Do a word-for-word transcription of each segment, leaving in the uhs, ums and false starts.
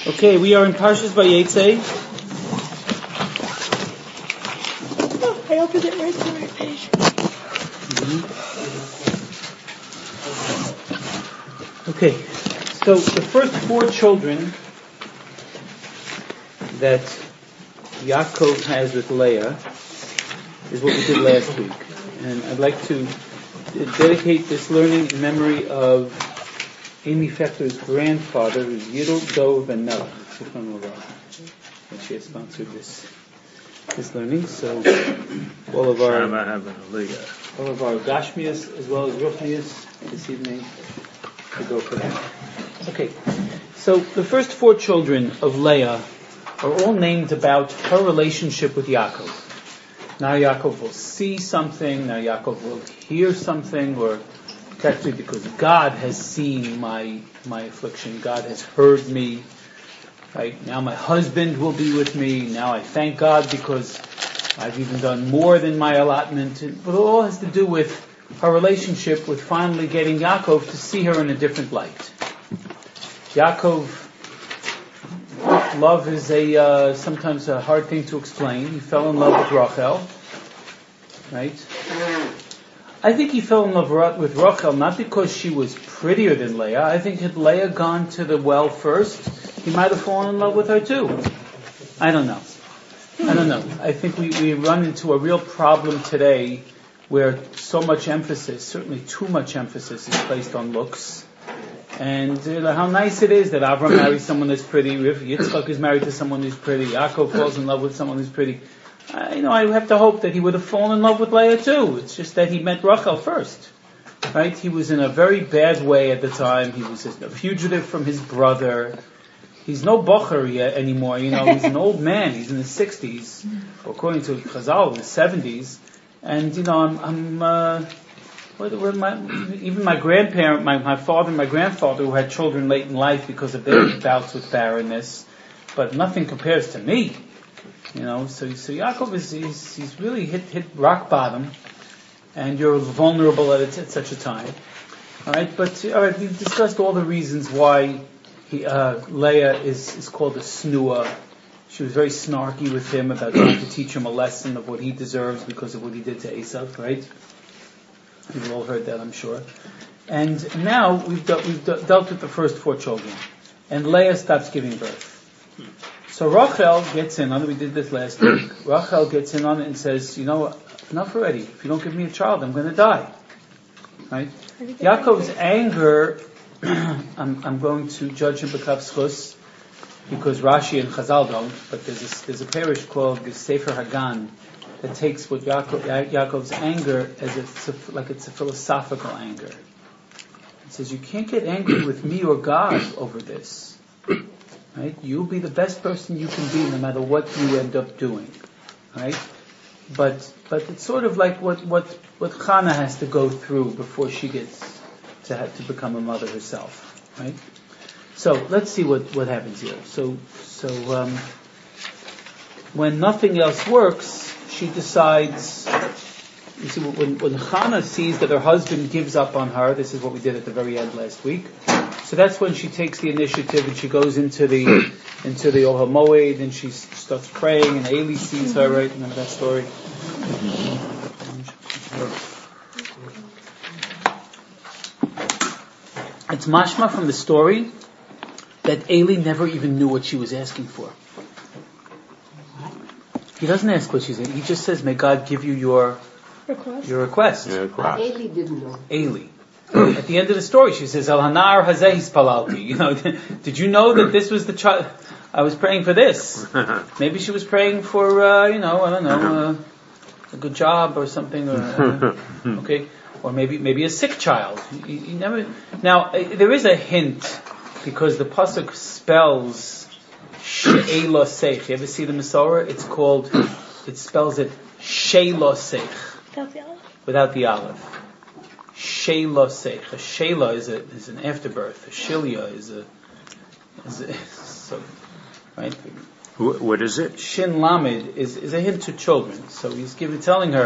Okay, we are in Parshas Vayetze. Oh, I opened it right to the right page. Mm-hmm. Okay, so the first four children that Yaakov has with Leah is what we did last week. And I'd like to dedicate this learning in memory of Amy Fechter's grandfather, who's Yidel Dov and Melech. And she has sponsored this this learning. So all of our all of our Gashmias as well as Ruchnias this evening to go for that. Okay, so the first four children of Leah are all named about her relationship with Yaakov. Now Yaakov will see something, now Yaakov will hear something, or actually because God has seen my my affliction, God has heard me. Right? Now my husband will be with me. Now I thank God because I've even done more than my allotment. But it all has to do with her relationship with finally getting Yaakov to see her in a different light. Yaakov, love is a uh, sometimes a hard thing to explain. He fell in love with Rachel, right? I think he fell in love with Rachel not because she was prettier than Leah. I think had Leah gone to the well first, he might have fallen in love with her too. I don't know. I don't know. I think we, we run into a real problem today where so much emphasis, certainly too much emphasis, is placed on looks. And uh, how nice it is that Avram marries someone that's pretty, Yitzchak is married to someone who's pretty, Yaakov falls in love with someone who's pretty. Uh, you know, I have to hope that he would have fallen in love with Leah too. It's just that he met Rachel first. Right? He was in a very bad way at the time. He was a fugitive from his brother. He's no bocher yet anymore. You know, he's an old man. He's in his sixties, according to Chazal, in his seventies. And, you know, I'm, I'm uh, what, what my, even my grandparent, my, my father and my grandfather who had children late in life because of their bouts with barrenness, but nothing compares to me. You know, so so Yaakov is he's, he's really hit hit rock bottom, and you're vulnerable at, at such a time. All right, but all right, we've discussed all the reasons why he, uh, Leah is is called a snua. She was very snarky with him about trying to teach him a lesson of what he deserves because of what he did to Esav. Right? You've all heard that, I'm sure. And now we've de- we've de- dealt with the first four children, and Leah stops giving birth. So Rachel gets in on it. We did this last week. Rachel gets in on it and says, you know what, enough already. If you don't give me a child, I'm going to die. Right? Yaakov's anger, I'm, I'm going to judge him b'kav zchus, because Rashi and Chazal don't, but there's a, there's a parish called the Sefer Hagan that takes what Yaakov, Yaakov's anger as it's a, like it's a philosophical anger. It says, you can't get angry with me or God over this. Right? You'll be the best person you can be no matter what you end up doing. Right? But but it's sort of like what, what, what Chana has to go through before she gets to have to become a mother herself. Right? So let's see what, what happens here. So so um, when nothing else works, she decides. You see, when when Chana sees that her husband gives up on her, this is what we did at the very end last week. So that's when she takes the initiative and she goes into the into the Ohel Moed and she starts praying and Eli sees her, right? Remember that story? It's mashma from the story that Eli never even knew what she was asking for. He doesn't ask what she's in. He just says, may God give you your request. Your request. Your request. Eli didn't know. Eli. At the end of the story, she says, "Al hanar hazeh hispalalti." You know, did you know that this was the child? I was praying for this. Maybe she was praying for, uh, you know, I don't know, uh, a good job or something, or uh, okay, or maybe maybe a sick child. You, you never. Now uh, there is a hint because the pasuk spells she'elosech. You ever see the Masorah? It's called. It spells it she'elosech Without the aleph. Without the aleph. Sheila Seich. A Sheila is a is an afterbirth. A Shilia is a is a so right. What is it? Shin Lamed is, is a hint to children. So he's giving telling her,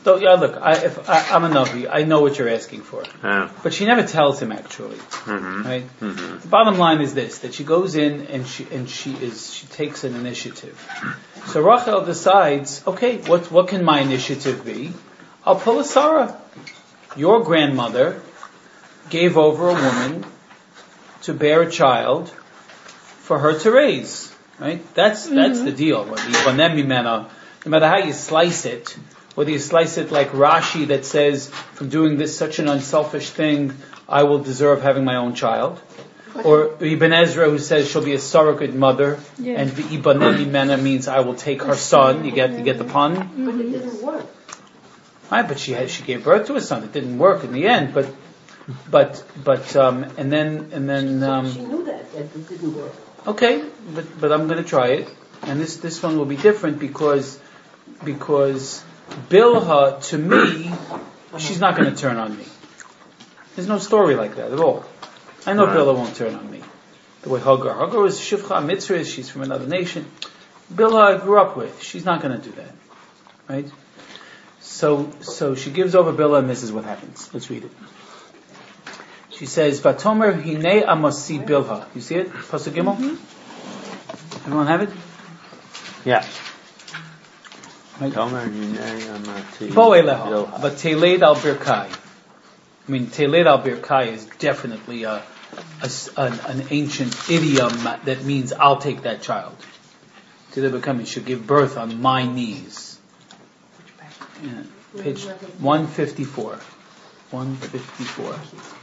So, yeah, look, I, if I, I'm a Navi, I know what you're asking for. Yeah. But she never tells him, actually. Mm-hmm. Right? Mm-hmm. The bottom line is this, that she goes in and she and she is she takes an initiative. So Rachel decides, okay, what what can my initiative be? I'll pull a Sarah. Your grandmother gave over a woman to bear a child for her to raise. Right? That's mm-hmm. that's the deal. No matter how you slice it, whether you slice it like Rashi that says, from doing this such an unselfish thing, I will deserve having my own child. Or Ibn Ezra who says she'll be a surrogate mother, yeah. and V'ibanem mimena means I will take her son. You get you get the pun? Mm-hmm. But it didn't work. Right, but she had, she gave birth to a son. It didn't work in the end, but but but um and then and then um, she knew that, that it didn't work. Okay, but but I'm going to try it, and this this one will be different because because Bilha, to me, she's not going to turn on me. There's no story like that at all. I know right. Bilha won't turn on me. The way Hagar. Hagar is Shivcha Mitzvah, she's from another nation. Bilha I grew up with. She's not going to do that. Right? So so she gives over Bilha, and this is what happens. Let's read it. She says, Vatomer Hinei Amasi Bilha. You see it? Pasuk Gimel? Mm-hmm. Everyone have it? Yeah. Right. Bo Eleha, but Teled al Birkai. I mean, Teled al Birkai is definitely a, a, an, an ancient idiom that means I'll take that child. Teled Birkai should give birth on my knees. Yeah. Page one fifty-four. one fifty-four.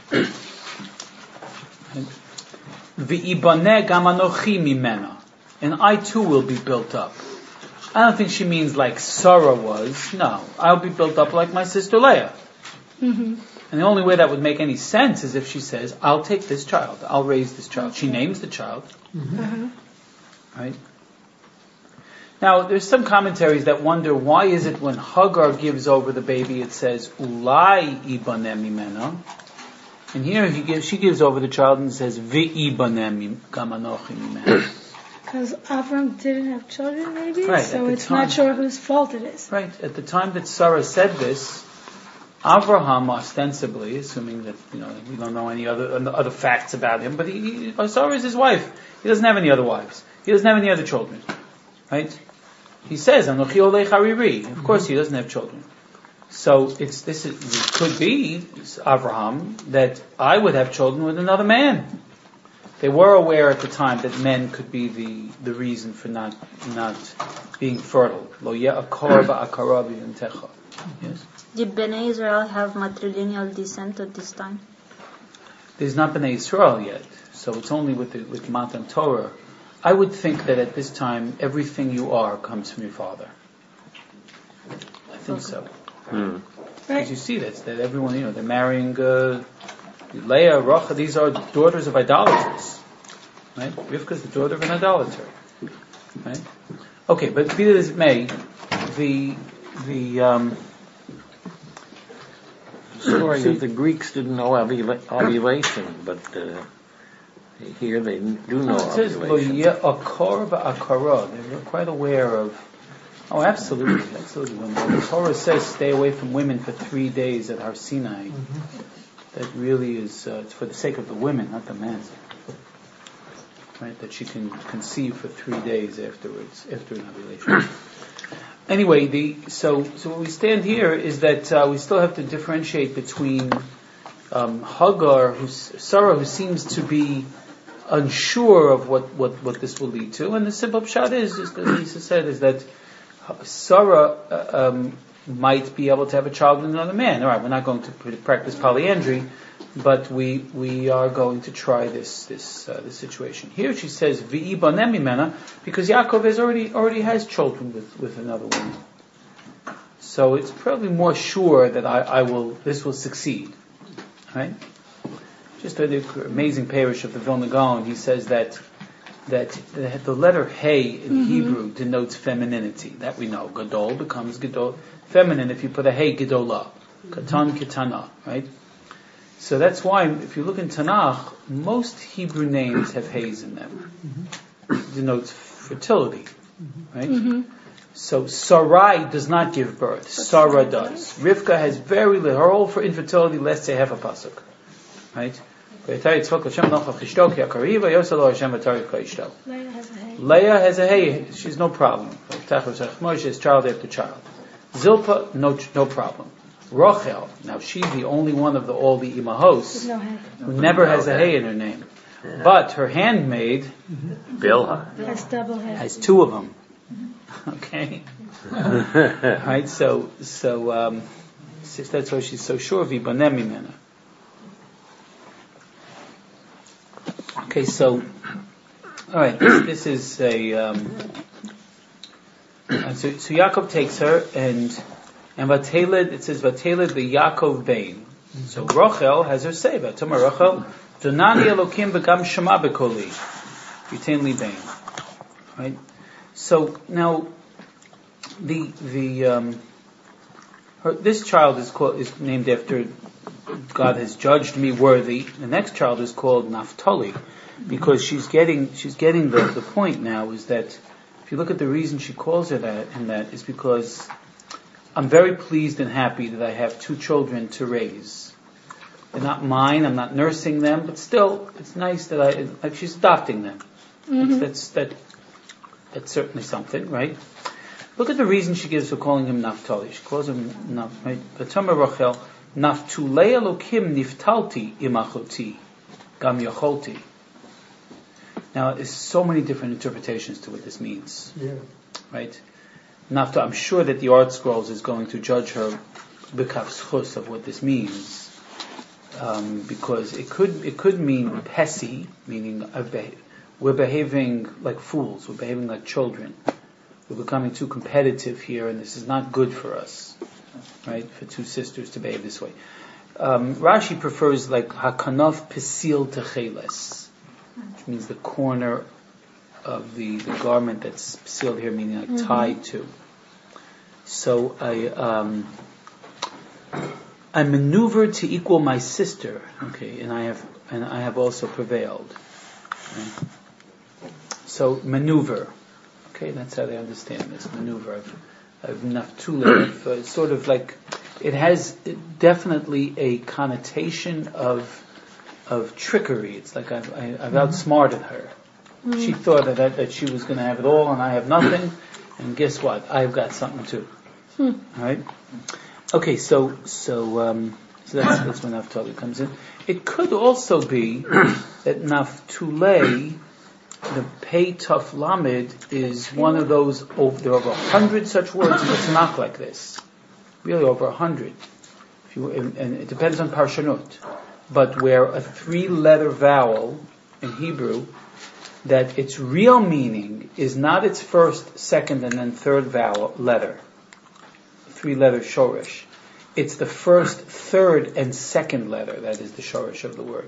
V'ibaneh gam anochi mimena, and I too will be built up. I don't think she means like Sarah was. No, I'll be built up like my sister Leah. Mm-hmm. And the only way that would make any sense is if she says, I'll take this child, I'll raise this child. She names the child. Mm-hmm. Right? Now, there's some commentaries that wonder, why is it when Hagar gives over the baby, it says, Ulai ibaneh mimena, and here he gives, she gives over the child and says, V'ibaneh gam anochi mimena. Because Avram didn't have children, maybe? Right, so it's time, not sure whose fault it is. Right. At the time that Sarah said this, Avraham ostensibly, assuming that, you know, we don't know any other other facts about him, but he, he, Sarah is his wife. He doesn't have any other wives. He doesn't have any other children. Right? He says, Anochi olei hariri. Of course he doesn't have children. So it's this is, it could be, Avraham, that I would have children with another man. They were aware at the time that men could be the, the reason for not not being fertile. Lo ya'akor ba'akara b'yintecha. Yes. Did Bnei Israel have matrilineal descent at this time? There's not Bnei Israel yet, so it's only with the, with Matan Torah. I would think that at this time everything you are comes from your father. I think okay. so. Mm. Because you see that that everyone, you know, they're marrying. Uh, Leah, Rachel, these are daughters of idolaters. Right? Rivka is the daughter of an idolater. Right? Okay, but be that as it may, the the um, story that the Greeks didn't know ovulation, but uh, here they do know oh, it says, ovulation. They were quite aware of. Oh, absolutely, absolutely. When the Torah says stay away from women for three days at Har Sinai. Mm-hmm. That really is uh, it's for the sake of the women, not the men. Right? That she can conceive for three days afterwards, after an ovulation. Anyway, the so so what we stand here is that uh, we still have to differentiate between um, Hagar, who's Sarah, who seems to be unsure of what, what, what this will lead to, and the simple pshat is, just as Lisa said, is that Sarah uh, um, might be able to have a child with another man. All right, we're not going to practice polyandry, but we we are going to try this this uh, this situation. Here she says v'ibaneh mimena because Yaakov has already already has children with, with another woman. So it's probably more sure that I, I will this will succeed. Right? Just the amazing parish of the Vilna Gaon, he says that that the, the letter Hey in mm-hmm. Hebrew denotes femininity. That we know. Gadol becomes Gadol. Feminine if you put a Hey, Gedolah. Katan, Ketana. Right? So that's why, if you look in Tanakh, most Hebrew names have Heys in them. Mm-hmm. It denotes fertility. Right? Mm-hmm. So Sarai does not give birth. Sarah does. Rivka has very little. Her whole for infertility, let's say half a pasuk. Right? Leah has a hay. Leah has a hay. She's no problem. Moshe is child after child. Zilpah, no no problem. Rachel, now she's the only one of the, all the imahos No hay. who never has a hay in her name. But her handmaid Bilhah Has double hay. has two of them. Okay. Right. So so um, that's why she's so sure. Vibanem mimena. Okay. So all right. This, this is a. Um, so so Yaakov takes her and and Vateled. It says Vateled the Yaakov Bain. So Rachel has her say. Vatoma Rachel. Donani Elokim begam shema bekoli. Yitain li Bain. Right. So now, the the um, her, this child is called is named after God has judged me worthy. The next child is called Naphtali, because she's getting she's getting the, the point now is that if you look at the reason she calls her that and that is because I'm very pleased and happy that I have two children to raise. They're not mine. I'm not nursing them, but still, it's nice that I like she's adopting them. Mm-hmm. That's, that's that. That's certainly something, right? Look at the reason she gives for calling him Naphtali. She calls him Naf, right? V'tomer Rachel, Naftulei Elokim niftalti imachoti, gam yacholti. Now, there's so many different interpretations to what this means. Yeah. Right? Nafta, I'm sure that the Art Scrolls is going to judge her b'kaf schus of what this means. Um, because it could it could mean pesi, meaning I've behaved. We're behaving like fools. We're behaving like children. We're becoming too competitive here, and this is not good for us, right? For two sisters to behave this way. Um, Rashi prefers like hakanaf pesil techeles, which means the corner of the, the garment that's pesil here, meaning like mm-hmm. tied to. So I um, I maneuvered to equal my sister, okay, and I have and I have also prevailed. Right? So maneuver, okay, that's how they understand this maneuver of of naftula, of, uh, sort of like it has definitely a connotation of of trickery. It's like I've, I, I've outsmarted her. Mm-hmm. She thought that, that that she was going to have it all, and I have nothing. And guess what? I've got something too. Hmm. All right. Okay, so so um, so that's that's when naftula comes in. It could also be that naftulei, the pei taf lamed, is one of those. Over, there are over a hundred such words in the Tanakh like this. Really, over a hundred. If you and, and it depends on parshanut, but where a three-letter vowel in Hebrew, that its real meaning is not its first, second, and then third vowel letter, three-letter shorish. It's the first, third, and second letter that is the shorish of the word.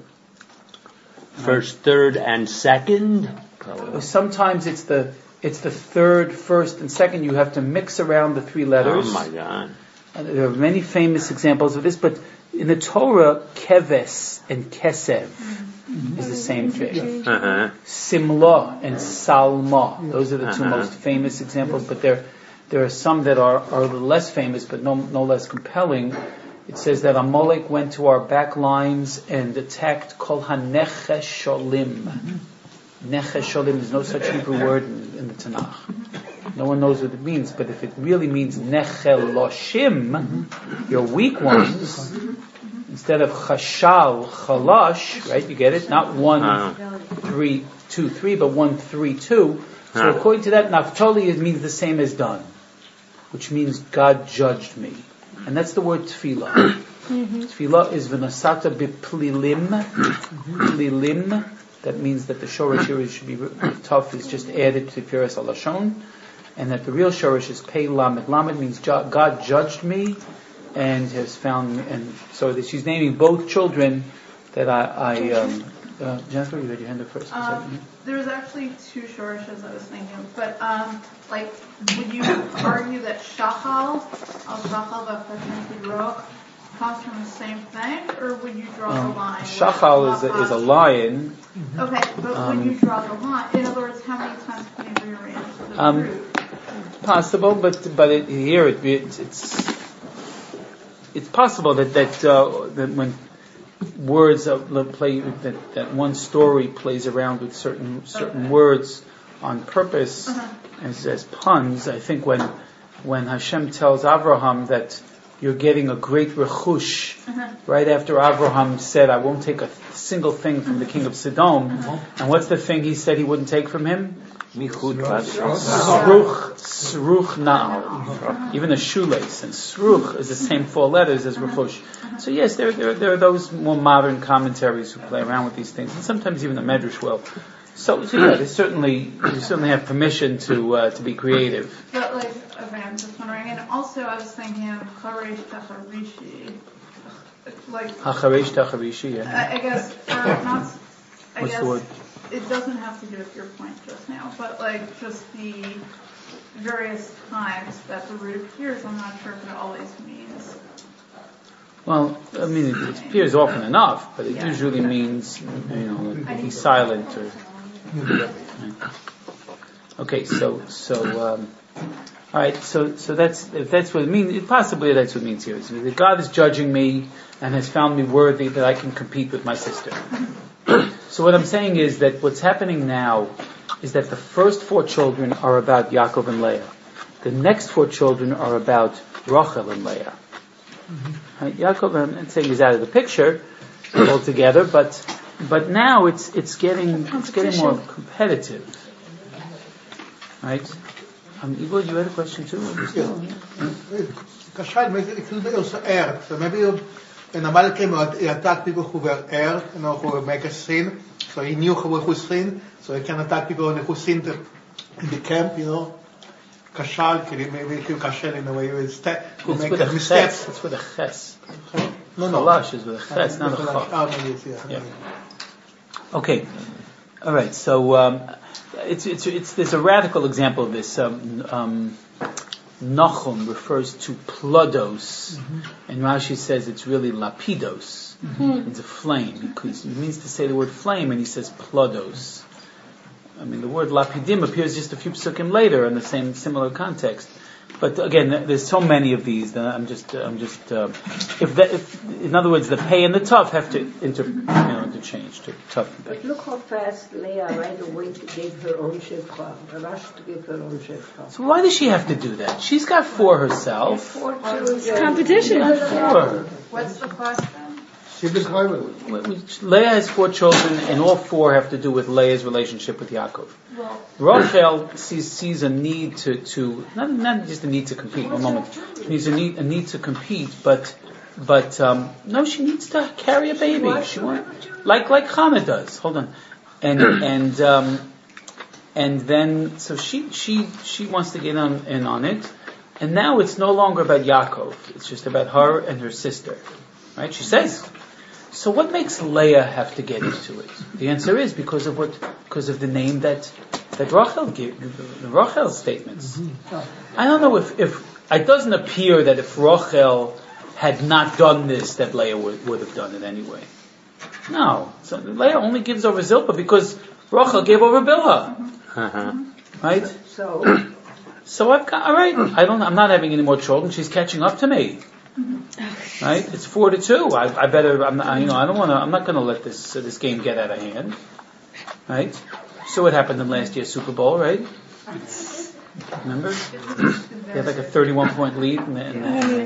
First, third, and second? Sometimes it's the it's the third, first, and second. You have to mix around the three letters. Oh my God! And there are many famous examples of this, but in the Torah, keves and kesev mm-hmm. is the same thing. Uh-huh. Simla and salma; those are the two uh-huh. most famous examples. But there there are some that are are a little less famous, but no no less compelling. It says that Amalek went to our back lines and attacked Kol HaNechesh Sholim. Mm-hmm. Nechesh Sholim, there's no such Hebrew word in, in the Tanakh. No one knows what it means, but if it really means Necheloshim, mm-hmm. your weak ones, instead of Chashal, Chalash, right, you get it? Not one, uh-huh. three, two, three, but one, three, two. So uh-huh. according to that, Naphtali it means the same as done, which means God judged me. And that's the word tefillah. Mm-hmm. Tefillah is v'nasata b'plilim. Plilim. That means that the shorish here should be tough, is just added to Tiferes HaLashon. And that the real shorish is pei lamed. Lamed means God judged me and has found me. And so that she's naming both children that I... I um, uh, Jennifer, you had your hand up first. Um, there was actually two shorishes I was thinking. But, um, like, would you argue that shachal, al-shachal v'afetnei comes from the same thing, or would you draw um, the line? Shachal is a, is a lion. Okay, but um, when you draw the line, in other words, how many times can you rearrange the um, root? possible, but but it, here it, it, it's it's possible that that uh, that when words uh, play that, that one story plays around with certain certain okay. words on purpose uh-huh. as as puns. I think when when Hashem tells Avraham that you're getting a great rechush uh-huh. right after Avraham said, "I won't take a single thing from the king of Sodom," uh-huh. and what's the thing he said he wouldn't take from him? Sruch, sruch na'al. Even a shoelace, and sruch is the same four letters as rechush. So yes, there, there, there are those more modern commentaries who play around with these things, and sometimes even the Medrash will. So, so yeah, they certainly, you certainly have permission to uh, to be creative. But like, okay, I'm just wondering, and also I was thinking of Haresh Tacharishi, like Haresh Tacharishi. Yeah. I, I guess, or not. I What's guess the word? It doesn't have to do with your point just now, but like just the various times that the root appears. I'm not sure if it always means. Well, I mean, it, it appears often enough, but it yeah. usually means, you know, that he's silent or. Okay, so so um, all right, so so that's if that's what it means. It, possibly that's what it means here. So that God is judging me and has found me worthy that I can compete with my sister. So what I'm saying is that what's happening now is that the first four children are about Yaakov and Leah. The next four children are about Rachel and Leah. Mm-hmm. Right? Yaakov, I'm not saying he's out of the picture altogether, but but now it's it's getting it's getting more competitive, right? Um, Igor, you had a question too? Kashal makes it could be also air. So maybe in a Malkim he attacked people who were air, you know, who make a sin. So he knew who who sin, so he can attack people who sinned in the camp, you know. Kashal, maybe he kashal in a way with step, who make a mistake. It's with a ches. No, no. Chalash is with a ches, not a chaf. Oh, maybe it's, yeah. Yeah. Okay. All right. So um, it's it's it's there's a radical example of this. Um, um, Nachum refers to plodos, mm-hmm. and Rashi says it's really lapidos. Mm-hmm. It's a flame. Because he means to say the word flame, and he says plodos. I mean, the word lapidim appears just a few psukim later in the same similar context. But again, there's so many of these that I'm just, I'm just. Uh, if, that, if, in other words, the pay and the tough have to inter, you know, interchange to tough. And but look how fast Leah right away gave her own shifra, rushed to give her own shifra. So why does she have to do that? She's got four herself. Four children. It's competition. Four. What's the question? Leah has four children, and all four have to do with Leah's relationship with Yaakov. Well, Rachel sees, sees a need to, to not, not just a need to compete. One moment, she needs a need a need to compete, but but um, no, she needs to carry a baby. She want, like like Hannah does. Hold on, and and um, and then so she she she wants to get on in on it, and now it's no longer about Yaakov. It's just about her and her sister, right? She says. So what makes Leah have to get into it? The answer is because of what, because of the name that that Rachel gave, the Rachel statements. Mm-hmm. I don't know if, if it doesn't appear that if Rachel had not done this, that Leah would, would have done it anyway. No, so Leah only gives over Zilpah because Rachel gave over Bilhah, Uh-huh. right? So, so I've got all right. I don't. I'm not having any more children. She's catching up to me. Right, it's four to two. I, I better, I'm not, you know, I don't want to. I'm not going to let this uh, this game get out of hand. Right. So what happened in last year's Super Bowl? Right. Remember? They had like a thirty-one point lead. In the, in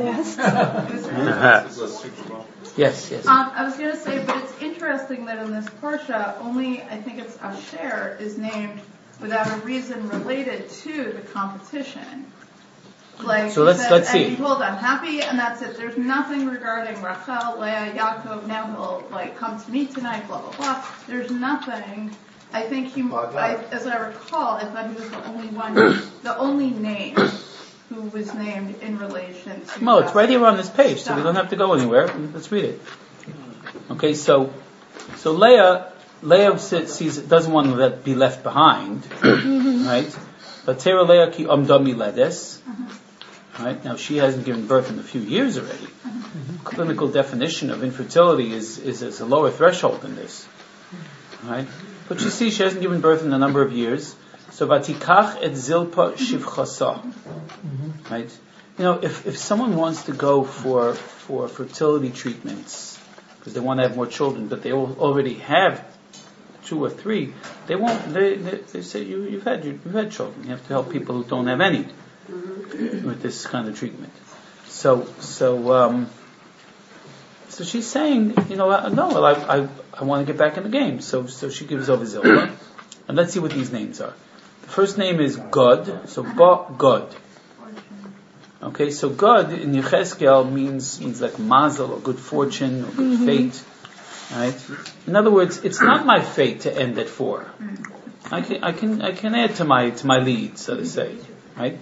the, yes, yes. Um, I was going to say, but it's interesting that in this Parsha, only I think it's Asher is named without a reason related to the competition. Like so let's said, let's see. And he told, I'm happy, and that's it. There's nothing regarding Rachel, Leah, Yaakov. Now he'll like come to me tonight. Blah blah blah. There's nothing. I think he, I, as I recall, I thought he was the only one, the only name who was named in relation to. No, it's right here on this page, so we don't have to go anywhere. Let's read it. Okay, so so Leah Leah sees doesn't want to be left behind, right? But Tera Leah ki amdami ledes. Right? Now she hasn't given birth in a few years already. Mm-hmm. Clinical definition of infertility is, is, is a lower threshold than this. Right? But you see she hasn't given birth in a number of years. So vatikach et zilpa shivchasa. Right? You know, if, if someone wants to go for for fertility treatments because they want to have more children, but they al- already have two or three, they won't. They they, they say you you've had you've had children. You have to help people who don't have any with this kind of treatment. So so um, so she's saying, you know, uh, no, well, I I I want to get back in the game. So so she gives over Zilpah, and let's see what these names are. The first name is God. So Ba God. Okay, so God in Yechezkel means means like mazel or good fortune or good mm-hmm. fate, right? In other words, it's not my fate to end at four. I can I can I can add to my to my lead, so to say, right?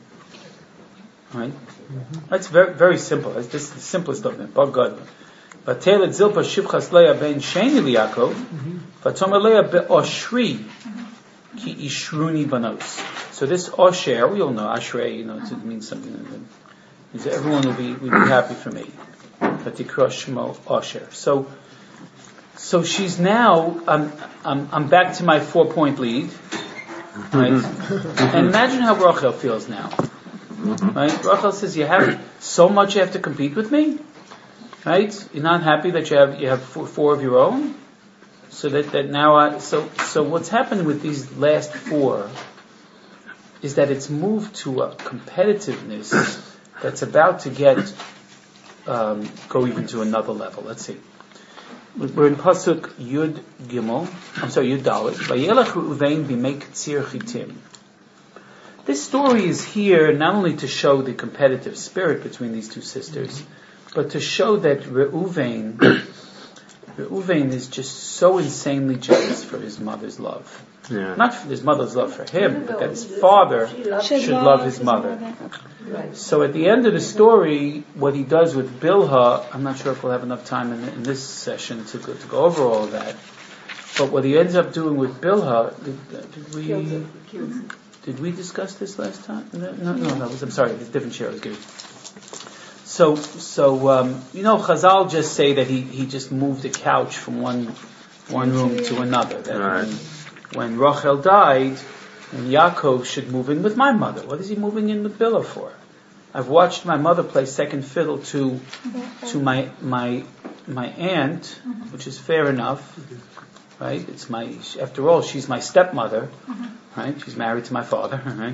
Right? Mm-hmm. That's very very simple. This is the simplest of them. But God, but Telet Zilpa Shivchas Leah ben Sheni Liakov, Vatomer Leah be'oshri ki ishruni banos. So this Osher, we all know Ashrei, you know, it means something. Means everyone will be will be happy for me. Vatikra Shmo Osher. So, so she's now. I'm I'm I'm back to my four point lead, right? And imagine how Rachel feels now, right? Rachel says, "You have so much you have to compete with me, right? You're not happy that you have you have four, four of your own, so that that now I so so what's happened with these last four." Is that it's moved to a competitiveness that's about to get um, go even to another level. Let's see. We're in Pasuk Yud Gimel. I'm sorry, Yud Dalet. Vayelech Reuven b'mei ktsir chitim. This story is here not only to show the competitive spirit between these two sisters, but to show that Reuven, Reuven is just so insanely jealous for his mother's love. Yeah. Not for his mother's love for him, but that his father should love his mother. So at the end of the story, what he does with Bilhah, I'm not sure if we'll have enough time in, in this session to go, to go over all of that, but what he ends up doing with Bilhah, did, did we did we discuss this last time? No, no, no, no I'm sorry, it's a different share I was giving. So, so um, you know, Chazal just say that he, he just moved a couch from one one room to another. That right. when, when Rachel died, and Yaakov should move in with my mother. What is he moving in with Bilhah for? I've watched my mother play second fiddle to to my my my aunt, which is fair enough, right? It's my after all, she's my stepmother, right? She's married to my father, right?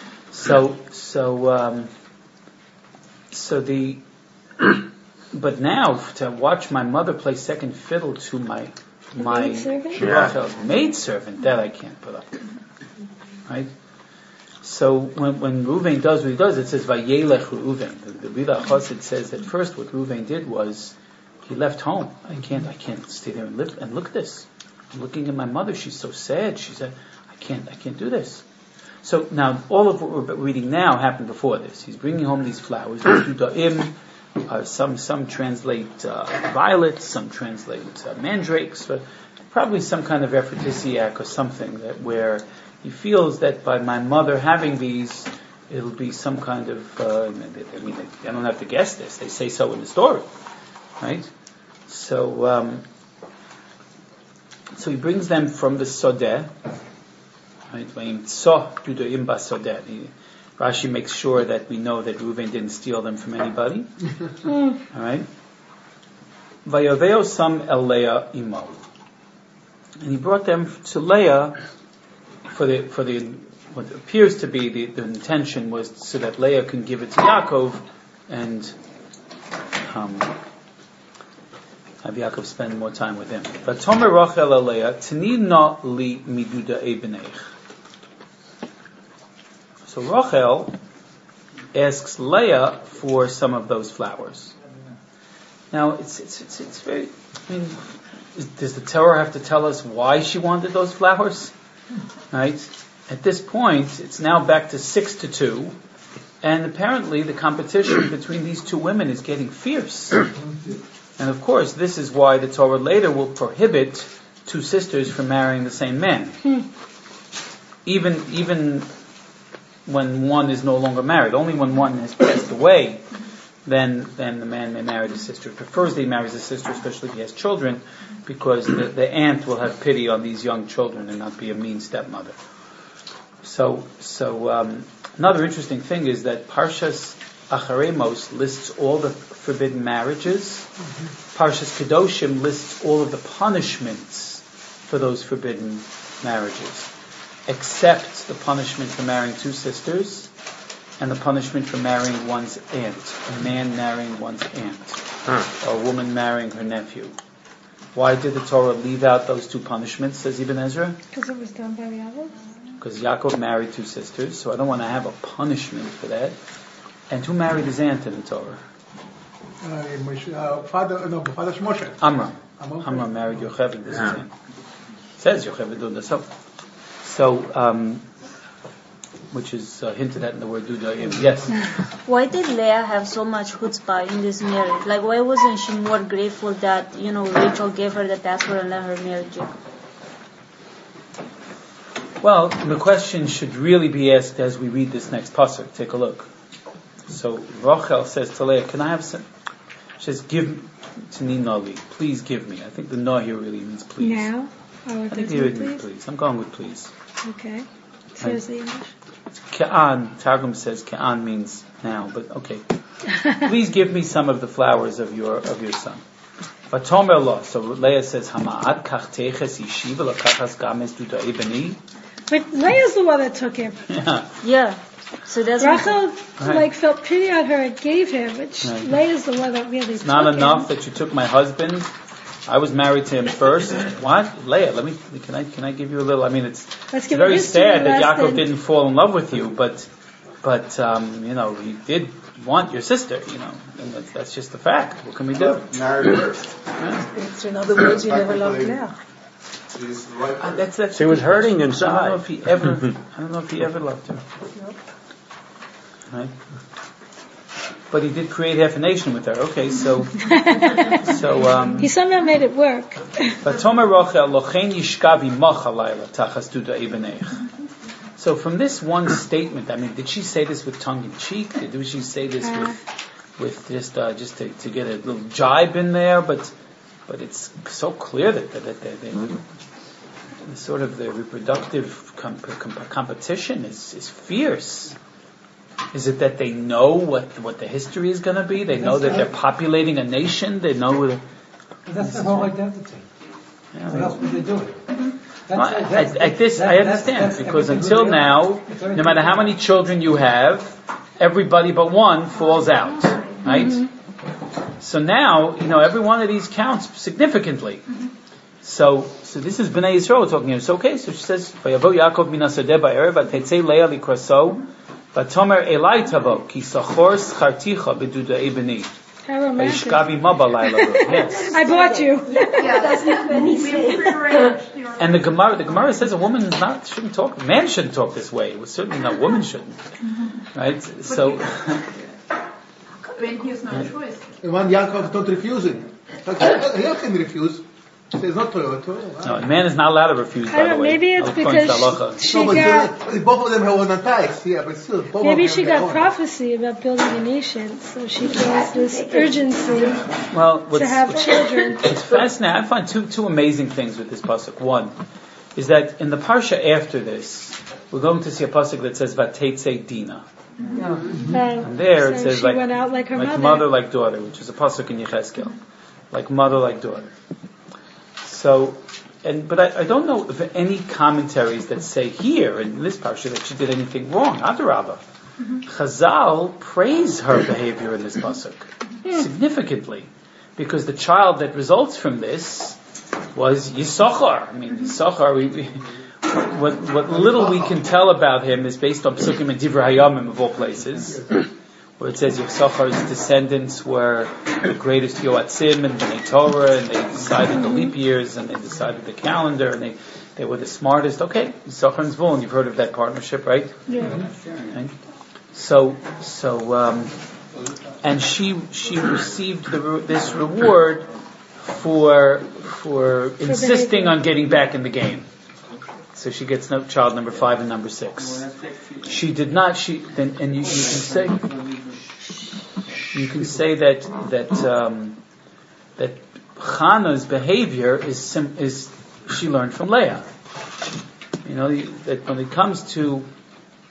So so. Um, So the, but now to watch my mother play second fiddle to my my Rachel's maidservant, that I can't put up with, right? So when when Reuven does what he does, it says Vayelech Reuven. The, the Rida Chassid says that first what Reuven did was he left home. I can't I can't stay there and live and look at this. I'm looking at my mother. She's so sad. She said, I can't I can't do this. So now, all of what we're reading now happened before this. He's bringing home these flowers. Uh, some some translate uh, violets, some translate uh, mandrakes, but probably some kind of aphrodisiac or something that where he feels that by my mother having these, it'll be some kind of. Uh, I mean, I don't have to guess this. They say so in the story, right? So, um, so he brings them from the Sodeh. Right? Rashi makes sure that we know that Reuven didn't steal them from anybody. All right. Vayaveo sam el Leah imo, and he brought them to Leah for the for the what appears to be the, the intention was so that Leah can give it to Yaakov and um, have Yaakov spend more time with him. But Tomer Rachel el Leah tani na li miduda ebeneich. So Rachel asks Leah for some of those flowers. Now it's it's it's, it's very. I mean, is, does the Torah have to tell us why she wanted those flowers? Right. At this point, it's now back to six to two, and apparently the competition between these two women is getting fierce. And of course, this is why the Torah later will prohibit two sisters from marrying the same man, even even. when one is no longer married. Only when one has passed away, then then the man may marry the sister. It prefers that he marries the sister, especially if he has children, because the, the aunt will have pity on these young children and not be a mean stepmother. So, so um, another interesting thing is that Parshas Acharemos lists all the forbidden marriages. Mm-hmm. Parshas Kedoshim lists all of the punishments for those forbidden marriages, except the punishment for marrying two sisters and the punishment for marrying one's aunt, a man marrying one's aunt, huh. or a woman marrying her nephew. Why did the Torah leave out those two punishments, says Ibn Ezra? Because it was done by Yaakov. Because Yaakov married two sisters, so I don't want to have a punishment for that. And who married his aunt in the Torah? Uh, uh, father, no, father Moshe. Amram. Amram married Yocheved, this yeah. is it. It says Yocheved Duda. So, so um, which is uh, hinted at in the word Duda. Yes. Why did Leah have so much chutzpah in this marriage? Like, why wasn't she more grateful that, you know, Rachel gave her the password and let her marry Jacob? Well, the question should really be asked as we read this next pasuk. Take a look. So Rachel says to Leah, "Can I have some?" She says, "Give to me, Nali. Please give me." I think the no here really means please. Now, oh, I think here it means please. I'm going with please. Okay. Says the English. Ke'an, Targum says Ke'an means now, but okay. Please give me some of the flowers of your of your son. Vatomer lo. So Leah says, "Hama'at kachteches yeshiva lakachas games duda ibni." But Leah's the one that took him. Yeah. Yeah. So that's Rachel right. like felt pity on her and gave him, but right. Leah's the one that really it's took not him. enough that you took my husband. I was married to him first. What? Leah, let me, can I, can I give you a little, I mean, it's, it's very sad that Yaakov didn't fall in love with you, but, but, um, you know, he did want your sister, you know, and that's, that's just the fact. What can we do? Married first. It's in other words, you never loved Leah. Uh, that's, that's, she was hurting inside. I don't know if he ever, I don't know if he ever loved her. Nope. Right? But he did create half a nation with her. Okay, so, so, um. He somehow made it work. So from this one statement, I mean, did she say this with tongue in cheek? Did she say this with, with just, uh, just to, to get a little jibe in there? But, but it's so clear that, that, that they, they, the sort of the reproductive comp- comp- competition is, is fierce. Is it that they know what what the history is going to be? They know that they're populating a nation. They know. The, that's their whole identity. Yeah, what else would they do? Well, at, at this, that, I understand that's, that's because until now, no matter how many children you have, everybody but one falls out, right? Mm-hmm. So now, you know, every one of these counts significantly. Mm-hmm. So, so this is Bnei Yisrael talking here. So okay, so she says, "Vayavo Yaakov min hasadeh ba'erev v'tetzei Leah likraso." Vatomer Elai tavo ki sachor scharticha beduda ibni. How romantic. Yes. I bought you. And the Gemara, the Gemara says a woman is not shouldn't talk. A man shouldn't talk this way. Well, certainly not. A woman shouldn't. Mm-hmm. Right. But so. When he has no choice. The one Yaakov is not refusing. He can refuse. There's no Toyota. No, a man is not allowed to refuse, by the way. Maybe it's because she no, but got... both of them have one attacks, yeah, but still. Both maybe of them she got own. prophecy about building a nation, so she feels this urgency well, what's, to have what's, children. It's fascinating. I find two two amazing things with this pasuk. One is that in the parsha after this, we're going to see a pasuk that says Vateitze Dina. Mm-hmm. And there it so says she like, went out like her like mother. mother, like daughter, which is a pasuk in Yechezkel. Like mother, like daughter. So, and but I, I don't know of any commentaries that say here in this parsha that she did anything wrong. Adarabah. Mm-hmm. Chazal praise her behavior in this pasuk mm. significantly, because the child that results from this was Yisachar. I mean, Yisachar. We, we, what what little we can tell about him is based on Psukim and Divrei Hayamim of all places, where it says Yisachar's descendants were the greatest Yoatzim and Bnei Torah, and they decided the leap years, and they decided the calendar, and they, they were the smartest. Okay, Yisachar and Zvulun, you've heard of that partnership, right? Yeah. Right? So, so, um, and she she received the, this reward for for insisting on getting back in the game. So she gets no, child number five and number six. She did not. She and, and you, you can say you can say that that um, that Chana's behavior is sim, is she learned from Leah. You know that when it comes to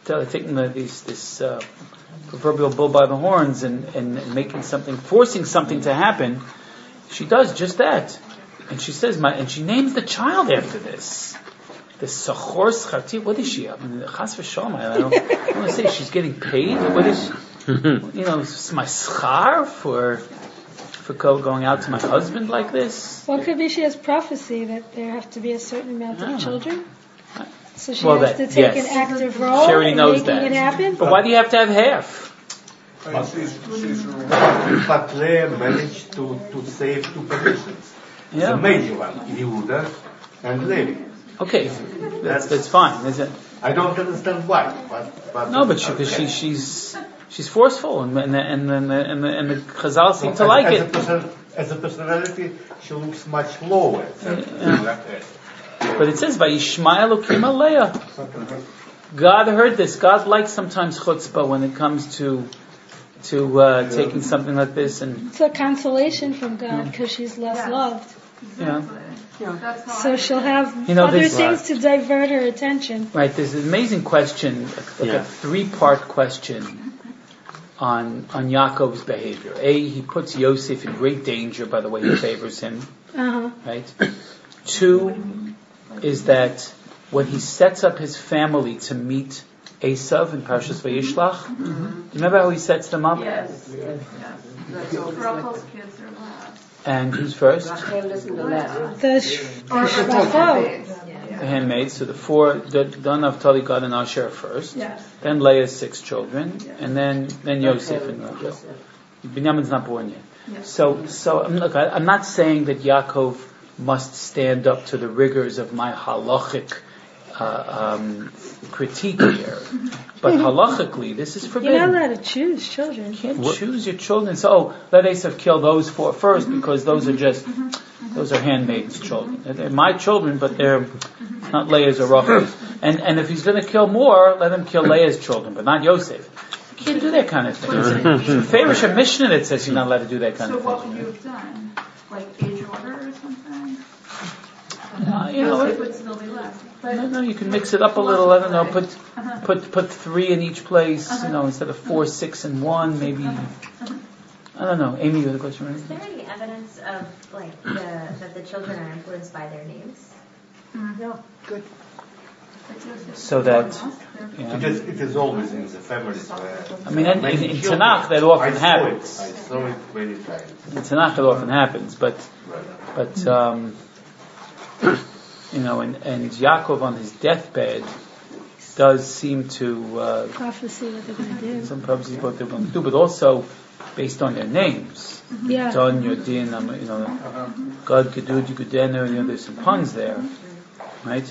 tell, taking the, these, this uh, proverbial bull by the horns and, and, and making something, forcing something to happen, she does just that. And she says, my, and she names the child after this. The Sachor Schati. What is she? I mean, Chas v'Shalom. I don't, I don't want to say she's getting paid. What is she? You know, is my schar for for going out to my husband like this? Well, it could be she has prophecy that there have to be a certain amount of children. So she Well, has that- to take yes. an active role She already in knows making that. it happen. But why do you have to have half? But she's, she's but Leah managed to, to save two positions. Yeah. The major one, Yehuda and Levi. Okay, that's that's fine. Is it? I don't understand why. But, but No, but because she, she's she's forceful, and and and and the, and the, and the Chazal seem to like as, it. A person, as a personality, she looks much lower. Than, Yeah. But it says, "Vayishma Elokim Aleah." God heard this. God likes sometimes chutzpah when it comes to to uh, taking something like this, and It's a consolation from God because she's less loved. you know, That's how So I she'll have You know, other this- things to divert her attention. right? There's an amazing question, like Yeah. a three-part question on on Yaakov's behavior. A, he puts Yosef in great danger by the way he favors him. Uh-huh. Right? Two is that when he sets up his family to meet Esav in Parshas Vayishlach, do you remember how he sets them up? Yes. Yes. Rachel's kids are last. And who's first? Rachel isn't the last. The sh- Or Shvachot. The handmaids. So the four, the Dan, Naphtali, Gad, and Asher first. Yes. Then Leah's six children, and then then Yosef and Rachel. Binyamin's not born yet. Yes. So so I'm, look, I, I'm not saying that Yaakov must stand up to the rigors of my halachic uh, um, critique here, but halachically this is You're forbidden. not allowed to choose children. You can't choose your children. So, oh, let Esav kill those four first because those are just, those are handmaidens' children. They're my children, but they're not Leah's or Rachel's. And and if he's going to kill more, let him kill Leah's children, but not Yosef. You can't do that kind of thing. Favorish a Mishnah that says you're not allowed to do that kind So of what thing. would you have done? Like age order or something? Uh, you know, Yosef it- would still be last. But No, no, you can mix it up a little. I don't know. Put put put three in each place. You know, instead of four, six, and one, maybe. I don't know. Amy, you had a question, right? Is there any evidence of like the, that the children are influenced by their names? No, good. So that. It, Yeah. is, it is always in the families where... I mean, in, many in, in children- Tanakh that often I saw happens. It. I saw it many times. In Tanakh it often happens, but but um, you know, and, and Yaakov on his deathbed does seem to uh, Prophecy what they're going to do. some prophecies what they're going to do, but also based on their names. Yeah. Don, Yodin, um, you know, God, Gedud, Yudenu, you know, there's some puns there, right?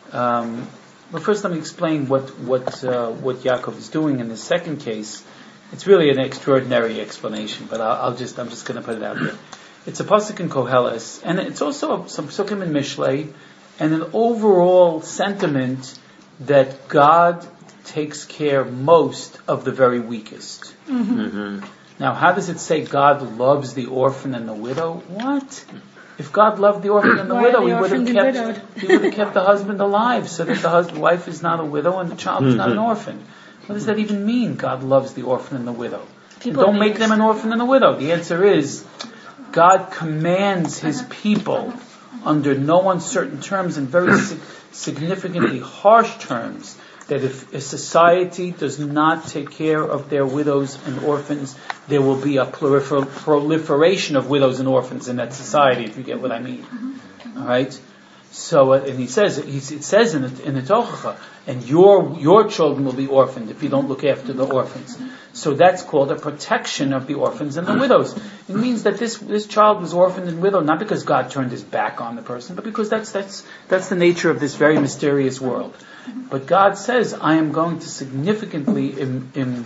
Um, but first, let me explain what what uh, what Yaakov is doing in the second case. It's really an extraordinary explanation, but I'll, I'll just I'm just going to put it out there. It's a pasuk in Koheles, and it's also some psukim in Mishlei, and an overall sentiment that God takes care most of the very weakest. Mm-hmm. Now, how does it say God loves the orphan and the widow? What? If God loved the orphan and the Why widow, the he would have orphaned and kept widowed? he would have kept the husband alive, so that the husband, wife is not a widow and the child is not an orphan. What does that even mean? God loves the orphan and the widow. People Don't are make them an orphan and a widow. The answer is God commands His people under no uncertain terms and very sig- significantly harsh terms that if a society does not take care of their widows and orphans, there will be a prolifer- proliferation of widows and orphans in that society, if you get what I mean. All right? So, uh, and he says, he, it says in the, in the Tochacha, and your your children will be orphaned if you don't look after the orphans. So that's called a protection of the orphans and the widows. It means that this this child was orphaned and widowed not because God turned His back on the person, but because that's that's that's the nature of this very mysterious world. But God says, I am going to significantly im, im,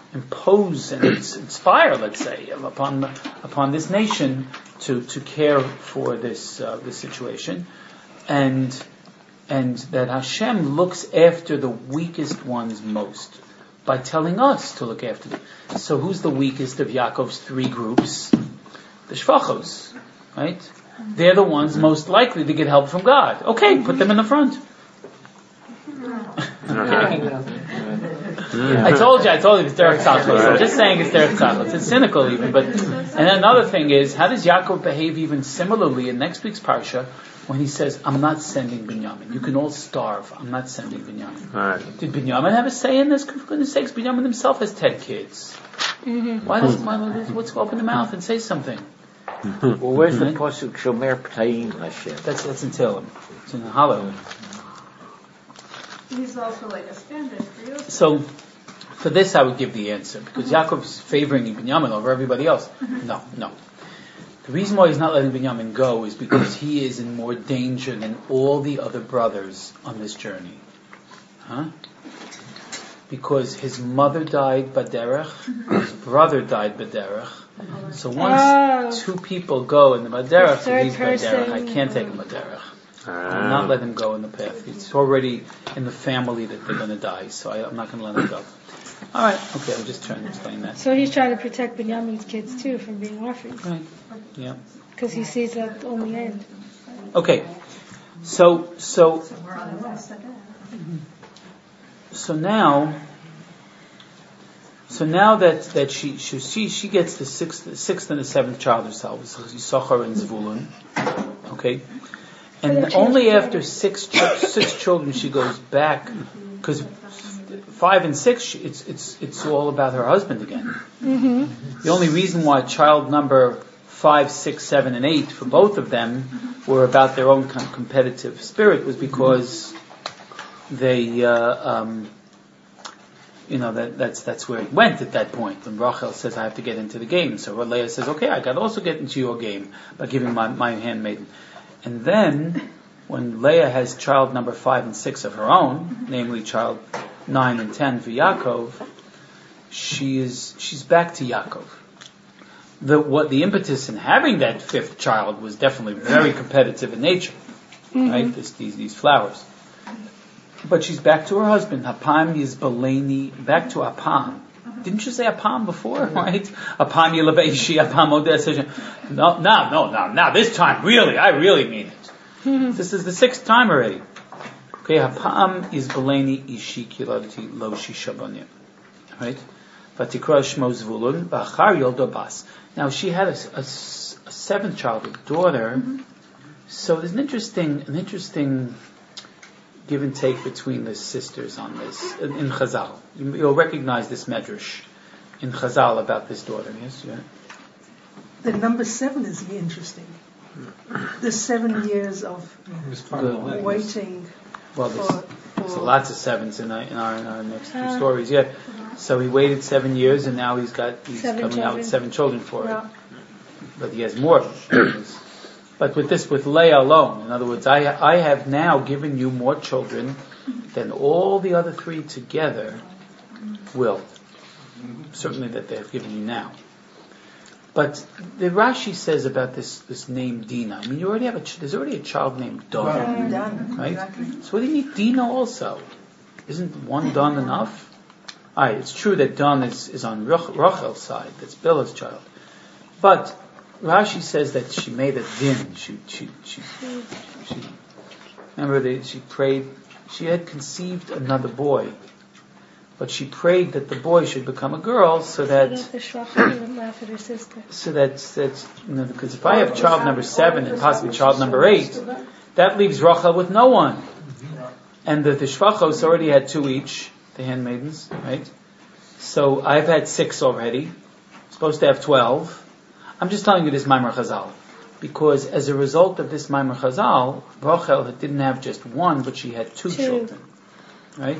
impose and inspire, let's say, upon upon this nation to to care for this uh, this situation. And and that Hashem looks after the weakest ones most by telling us to look after them. So who's the weakest of Yaakov's three groups? The Shvachos, right? They're the ones most likely to get help from God. Okay, put them in the front. Okay. I told you, I told you it's derech tzachlis. I'm just saying it's derech tzachlis. It's cynical even. But and then another thing is, how does Yaakov behave even similarly in next week's parsha when he says, "I'm not sending Binyamin. You can all starve. I'm not sending Binyamin." Right. Did Binyamin have a say in this? For goodness sakes, Binyamin himself has ten kids. Mm-hmm. Why does why, let's open the mouth and say something? Well, where's the pasuk Shomer P'tayim Hashem? That's that's in Tehillim. It's in the Hollow. He's also like a stand-in for you. So, for this I would give the answer, because Yaakov's favoring Binyamin over everybody else. No, no. The reason why he's not letting Binyamin go is because he is in more danger than all the other brothers on this journey. Huh? Because his mother died Baderech, his brother died Baderech. So once Oh. two people go in the Baderech, so third he's Baderech, I person. can't take him Baderech. I will not let him go in the path. It's already in the family that they're going to die, so I, I'm not going to let him go. All right, okay, I'm just trying to explain that. So he's trying to protect Binyamin's kids too from being orphans. Right. Yeah. Because he sees that on the end. Okay. So so so now so now that that she she she, she gets the sixth the sixth and the seventh child herself, Yisachar and Zvulun. Okay. And only after six ch- six children she goes back, because five and six she, it's it's it's all about her husband again. Mm-hmm. The only reason why child number five, six, seven, and eight for both of them were about their own com- competitive spirit was because they, uh, um, you know, that that's that's where it went at that point. When Rachel says, "I have to get into the game," so Leah says, "Okay, I got to also get into your game by giving my my handmaiden." And then, when Leah has child number five and six of her own, namely child nine and ten for Yaakov, she is she's back to Yaakov. The what the impetus in having that fifth child was definitely very competitive in nature, mm-hmm. right? This, these these flowers, but she's back to her husband. Hapam Yizbaleni, back to Apam. Didn't you say Apam before, right? Apam Yilaveshi, Apam Odessa. No, no, no, no. Now this time, really, I really mean it. Mm-hmm. This is the sixth time already. Okay, Hapam Yizbaleni Ishi Kiladati Lo Shishabanim, right? Vatikra Shmo Zvulun V'achar Yoldo Bas. Now she had a, a, a seventh child, a daughter. Mm-hmm. So there's an interesting, an interesting give and take between the sisters on this in, in Chazal. You, you'll recognize this medrash in Chazal about this daughter. Yes, yeah. The number seven is interesting. The seven years of Good. waiting. Well, there's, for, there's for lots of sevens in our in our, in our next two Uh, stories. Yeah. So he waited seven years, and now he's got he's Seven coming out with children. seven children for Yeah. it. But he has more. But with this, with Leah alone, in other words, I I have now given you more children than all the other three together will. Certainly that they have given you now. But the Rashi says about this this name Dina. I mean, you already have a ch- there's already a child named Dan, done. right? Exactly. So what do you need Dina also? Isn't one Dan enough? All right, it's true that Dan is, is on Rach- Rachel's side. That's Bilhah's child. But Rashi says that she made a din. She she she, she remember that she prayed. She had conceived another boy, but she prayed that the boy should become a girl, so that The shvacha wouldn't laugh at her sister. so that that's you know, because if I have child number seven and possibly child number eight, that leaves Rachel with no one, and the, the shvachos already had two each, the handmaidens, right? So I've had six already. Supposed to have twelve. I'm just telling you this Maimar Chazal, because as a result of this Maimar Chazal, Rachel didn't have just one, but she had two, Two. children, right?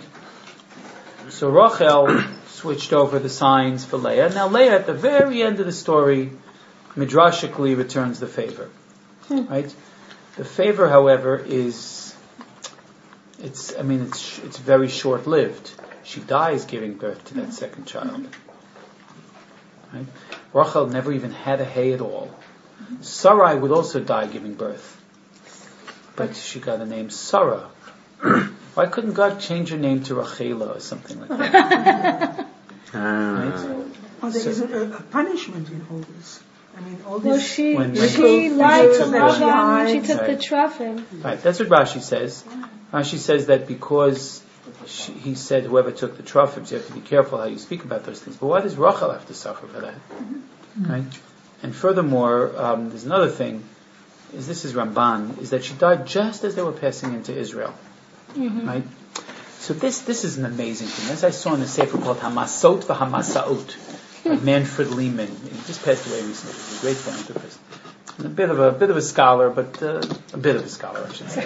So Rachel switched over the signs for Leah. Now Leah, at the very end of the story, midrashically returns the favor, Hmm. right? The favor, however, is it's I mean it's it's very short lived. She dies giving birth to that second child. Right? Rachel never even had a hay at all. Sarai would also die giving birth, but she got the name Sarah. Why couldn't God change her name to Rachela or something like that? Right? Oh, there is a, a punishment in all this. I mean, all this. Well, she When- she lied to That she Lavan when she hides. took the Right. truffin. Right, that's what Rashi says. Rashi says that because she, he said, whoever took the trophim, you have to be careful how you speak about those things. But why does Rachel have to suffer for that? Mm-hmm. Right? And furthermore, um, there's another thing, is this is Ramban, is that she died just as they were passing into Israel. Mm-hmm. Right? So this this is an amazing thing. As I saw in a sefer called Hamasot v'Hamasaot by Manfred Lehman. He just passed away recently. He's a great philanthropist. A bit of a bit of a scholar, but uh, a bit of a scholar, I should say.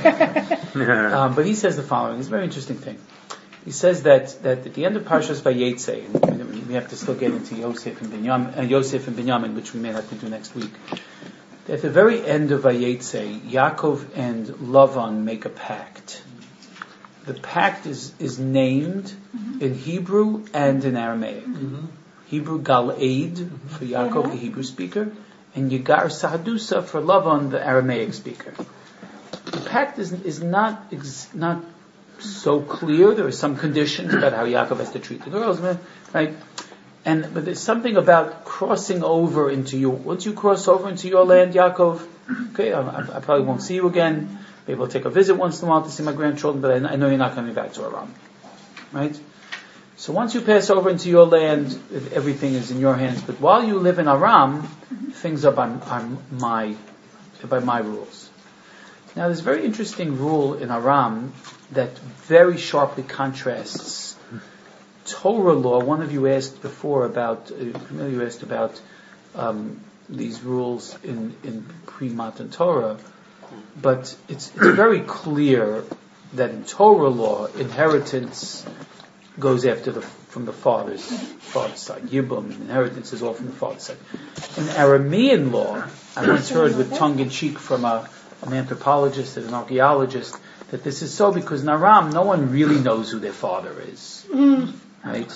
um, but he says the following. It's a very interesting thing. He says that, that at the end of Parshas Vayetze, and we have to still get into Yosef and Binyamin, uh, Yosef and Binyamin, which we may have to do next week. At the very end of Vayetze, Yaakov and Lavan make a pact. The pact is, is named mm-hmm. in Hebrew and in Aramaic. Mm-hmm. Hebrew Gal-Eid for Yaakov, mm-hmm. the Hebrew speaker, and Yigar Sahadusa for Lavan, the Aramaic speaker. The pact is is not is not so clear. There are some conditions about how Yaakov has to treat the girls, right? And but there's something about crossing over into your. Once you cross over into your land, Yaakov, okay, I, I probably won't see you again. Maybe I'll take a visit once in a while to see my grandchildren, but I, I know you're not coming back to Aram, right? So once you pass over into your land, everything is in your hands. But while you live in Aram, things are by, are my by my rules. Now, there's a very interesting rule in Aram that very sharply contrasts Torah law. One of you asked before about, uh, you asked about um, these rules in, in pre-Matan Torah, but it's, it's very clear that in Torah law, inheritance goes after the from the father's father's side. Yibum, inheritance is all from the father's side. In Aramean law, I once heard with tongue in cheek from a, an anthropologist and an archaeologist that this is so because in Aram no one really knows who their father is. Right?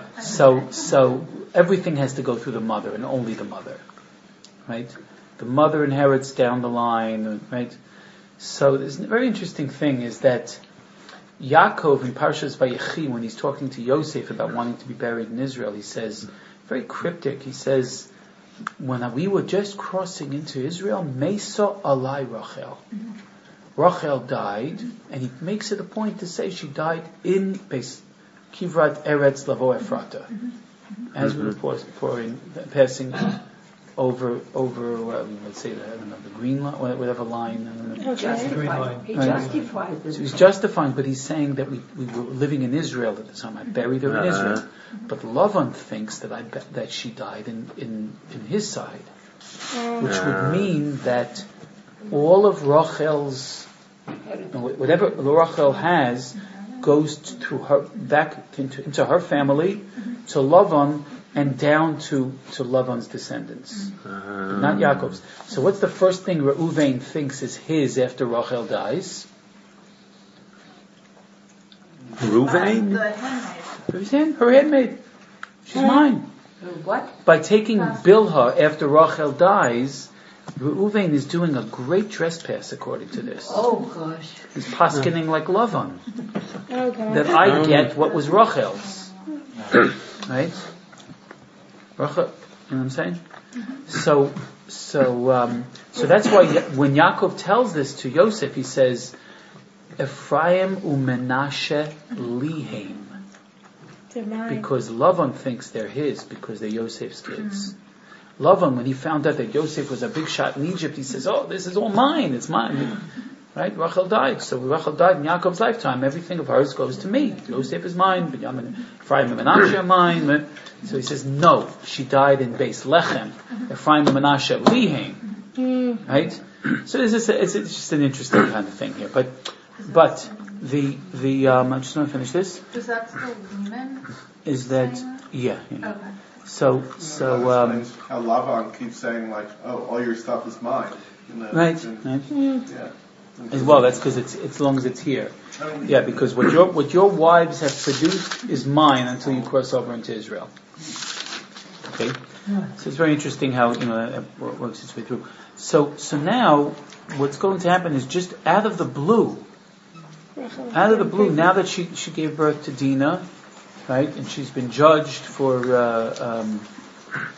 So so everything has to go through the mother and only the mother. Right? The mother inherits down the line, right? So there's a very interesting thing is that Yaakov in Parshas Vayechi, when he's talking to Yosef about wanting to be buried in Israel, he says, very cryptic, he says, when we were just crossing into Israel, Mesa alai Rachel. Mm-hmm. Rachel died, and he makes it a point to say she died in Beis Kivrat Eretz Lavo Ephrata. Mm-hmm. Mm-hmm. As we were pouring, passing over, over um, let's say, I don't know, the green line, whatever line. I don't know. Okay. Green line. He justified it. So he's justifying, but he's saying that we, we were living in Israel at the time. I buried her in Israel. But Lavan thinks that I be, that she died in, in, in his side. Which would mean that all of Rachel's, whatever Rachel has, goes to her, back into, into her family, to Lavan, and down to, to Lavan's descendants. Um. Not Yaakov's. So what's the first thing Reuven thinks is his after Rachel dies? Reuven? Uh, the handmaid. Her, her handmaid. She's mine. What? By taking Bilhah after Rachel dies, Reuven is doing a great trespass according to this. Oh gosh. He's paskening like Lavan. Okay. That I get what was Rachel's. Right? Rachel, you know what I'm saying? Mm-hmm. So, so, um, so that's why when Yaakov tells this to Yosef, he says, Ephraim u'Menashe liheim. Because Lavan thinks they're his, because they're Yosef's kids. Mm-hmm. Lavan, when he found out that Yosef was a big shot in Egypt, he says, oh, this is all mine, it's mine. Right? Rachel died. So Rachel died in Yaakov's lifetime. Everything of hers goes to me. Yosef is mine, Binyamin, Ephraim and Menashe are mine. So he says, no, she died in Beis Lechem. Ephraim and Menashe liheim. Right? So it's just, it's just an interesting kind of thing here. But, but the the um, I just want to finish this. Is that still Lehman? Is that yeah? yeah. Okay. So so um, how Lavan keeps saying like, oh, all your stuff is mine. And then, right. and, right. Yeah. As well, that's because it's as long as it's here. Yeah, because what your what your wives have produced is mine until you cross over into Israel. Okay, so it's very interesting how you know it works its way through. So so now what's going to happen is just out of the blue, out of the blue. Now that she she gave birth to Dinah, right, and she's been judged for uh, um,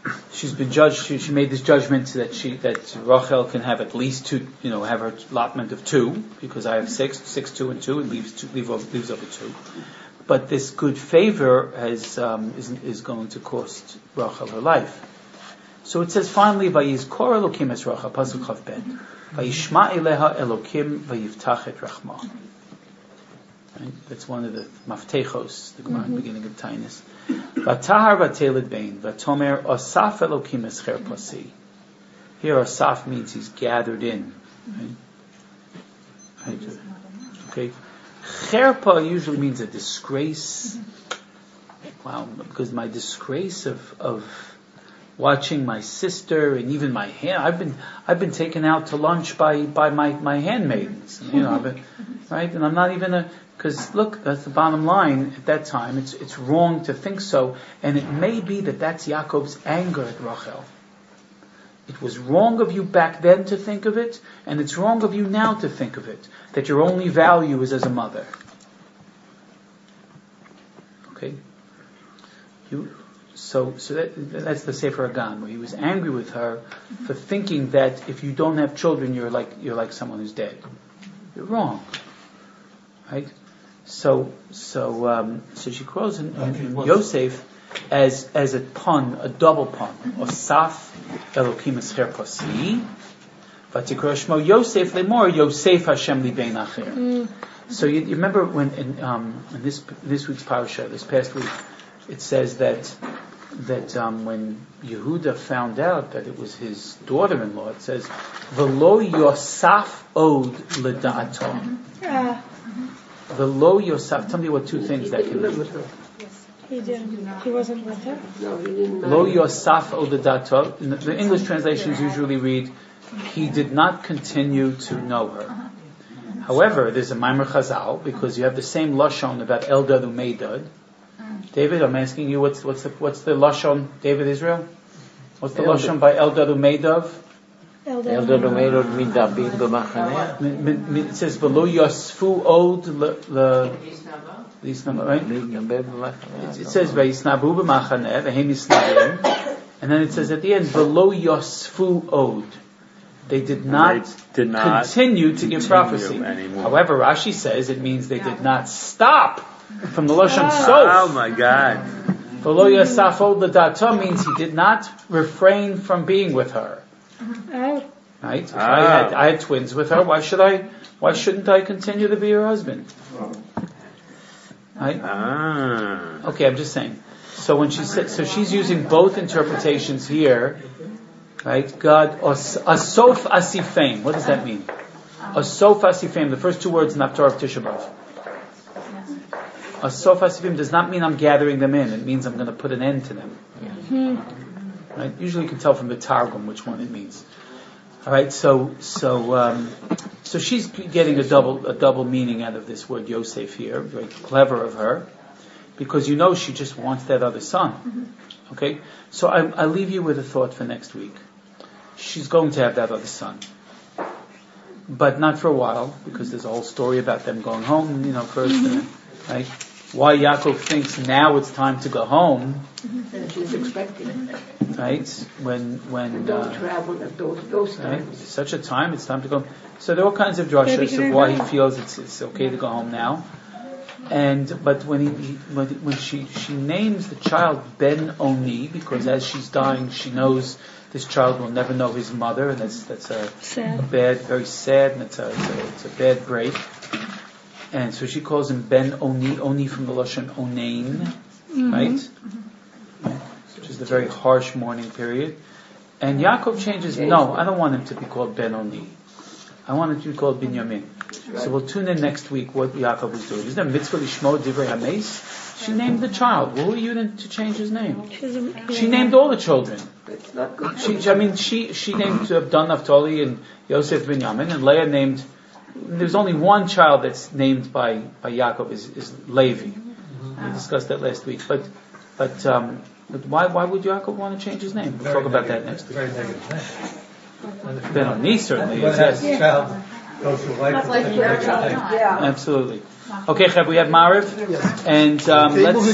she's been judged. She, she made this judgment that she that Rachel can have at least two, you know, have her allotment of two, because I have six, six, two, and two, and leaves two, leave over, leaves over two. But this good favor has um, is is going to cost Rachel her life. So it says finally, "Vayizkor Elokim es Rachel," pasuk Chav Bet, "Vayishma eleha Elokim vayiftach et rachma." Right? That's one of the maftechos, the Gemara mm-hmm. beginning of Tainus. Vatahar vateled bein vatomer osaf Elokim es cherpasi. Here, osaf means he's gathered in. Right? Right? Okay. Cherpa usually means a disgrace. Wow, because my disgrace of of watching my sister and even my hand, I've been I've been taken out to lunch by, by my, my handmaidens. You know, I've been, right? And I'm not even a, because look, that's the bottom line at that time. It's it's wrong to think so, and it may be that that's Yaakov's anger at Rachel. It was wrong of you back then to think of it, and it's wrong of you now to think of it, that your only value is as a mother. Okay? You, so so that, that's the Sefer Hagan, where he was angry with her for thinking that if you don't have children, you're like you're like someone who's dead. You're wrong. Right? So so um, so she calls him, him Yosef as as a pun, a double pun. Osaf Elokim es cherpasi, v'tikra shmo Yosef lemor Yosef Hashem li bein acher. So you, you remember when in, um, in this this week's parasha, this past week, it says that that um, when Yehuda found out that it was his daughter-in-law, it says v'lo Yosaf od leda'ato. V'lo Yosaf. Tell me what two things that can mean. He didn't. He wasn't with her. No, he didn't. Lo Yosaf Odedato. The English translations usually read, he did not continue to know her. However, there's a Maimer Chazal, because you have the same lashon about Eldad u'Meidad. David, I'm asking you, what's what's the what's the lashon, David Israel? What's the Eldad. lashon by Eldad u'Meidad? Eldad u'Meidad midabim b'machaneh. It says v'lo Yosfu Od le. Right? It, it says Vayisnabu b'machaneh v'hem yisnayim, and then it says at the end v'lo Yosfu Od. They did not, they did not continue to continue give prophecy. Anymore. However, Rashi says it means they did not stop from the lashon sof. Oh my God! V'lo Yosaf Od l'dato means he did not refrain from being with her. Oh. Right? If Oh. I had I had twins with her. Why should I? Why shouldn't I continue to be her husband? Right? Ah. Okay, I'm just saying. So when she said, so she's using both interpretations here, right? God, asof asifim. What does that mean? Asof asifim. The first two words in Haftarah of Tisha B'Av. Asof asifim does not mean I'm gathering them in. It means I'm going to put an end to them. Right? Usually you can tell from the Targum which one it means. All right. So so. Um, So she's getting a double a double meaning out of this word Yosef here. Very clever of her, because you know she just wants that other son. Okay, so I, I leave you with a thought for next week. She's going to have that other son, but not for a while, because there's a whole story about them going home. You know, first, uh, right? Why Yaakov thinks now it's time to go home. And she's expecting. Right? When when don't uh, travel at those those right? times. Such a time, it's time to go. So there are all kinds of drashas of why he feels it's it's okay to go home now. And but when he, he when, when she she names the child Ben Oni, because as she's dying she knows this child will never know his mother, and that's that's a, a bad, very sad, and it's a, it's a it's a bad break. And so she calls him Ben Oni, Oni from the lashon Onain, mm-hmm. right? Mm-hmm. Which is the very harsh mourning period. And Yaakov changes. No, I don't want him to be called Ben Oni. I want him to be called Binyamin. So we'll tune in next week what Yaakov was doing. Isn't there mitzvah lishmo divrei hameis? She named the child. Well, who are you then to change his name? She named all the children. It's not good. She, I mean, she she named uh, Dan Naphtali and Yosef Binyamin, and Leah named. There's only one child that's named by by Yaakov is is Levi. We discussed that last week, but but um, but why why would Yaakov want to change his name? We'll talk about that next week. Very negative name. Ben Oni certainly What is. has Yes. a child go through life with such a negative name? Yeah. Absolutely. Okay, Cheb, we have Mariv, and um, let's.